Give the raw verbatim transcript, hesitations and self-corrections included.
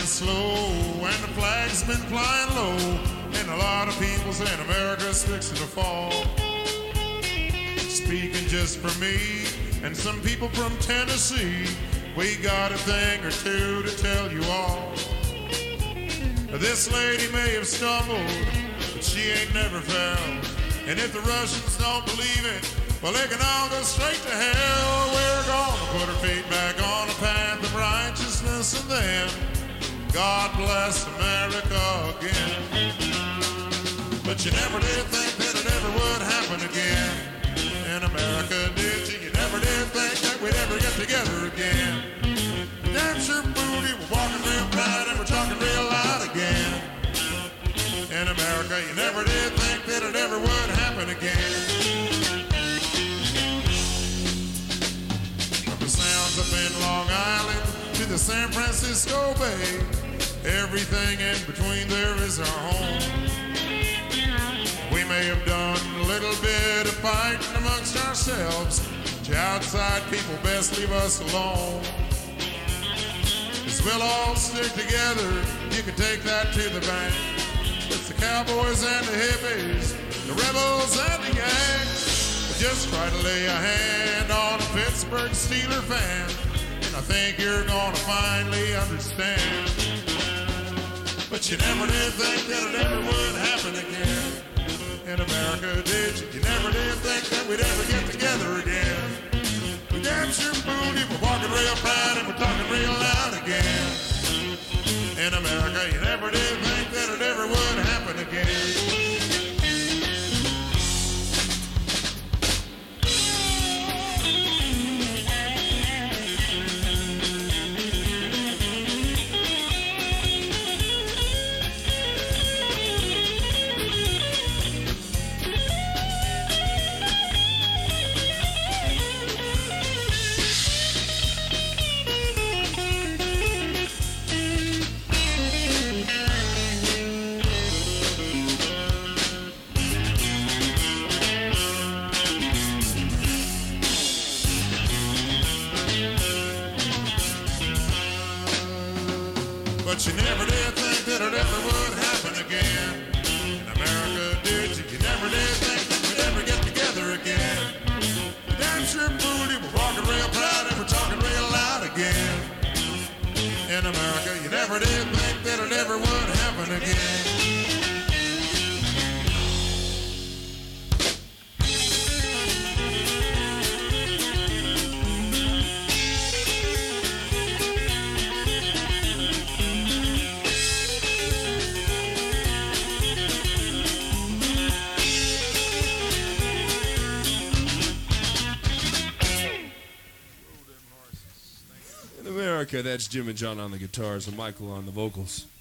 slow, and the flag's been flying low, and a lot of people saying America's fixing to fall. Speaking just for me and some people from Tennessee, we got a thing or two to tell you all. This lady may have stumbled, but she ain't never fell. And if the Russians don't believe it, well, they can all go straight to hell. We're gonna put our feet back on the path of righteousness, and then God bless America again. But you never did think that it ever would happen again in America, did you? You never did think that we'd ever get together again. Damn sure booty, we're walking real proud and we're talking real loud again. In America, you never did think that it ever would happen again. From the sounds up in Long Island to the San Francisco Bay, everything in between there is our home. We may have done a little bit of fighting amongst ourselves. To outside people, best leave us alone. Cause we'll all stick together, you can take that to the bank. It's the cowboys and the hippies, the rebels and the Yanks. But just try to lay a hand on a Pittsburgh Steeler fan, and I think you're gonna finally understand. But you never did think that it ever would happen again in America, did you? You never did think that we'd ever get together again. We damn sure booty, we're walking real proud and we're talking real loud again. In America, you never did think that it ever would happen again. But you never did think that it ever would happen again in America, did you? You never did think that we'd ever get together again. Damn sure booty, we're walking real proud and we're talking real loud again. In America, you never did think that it ever would happen again. America, that's Jim and John on the guitars and Michael on the vocals.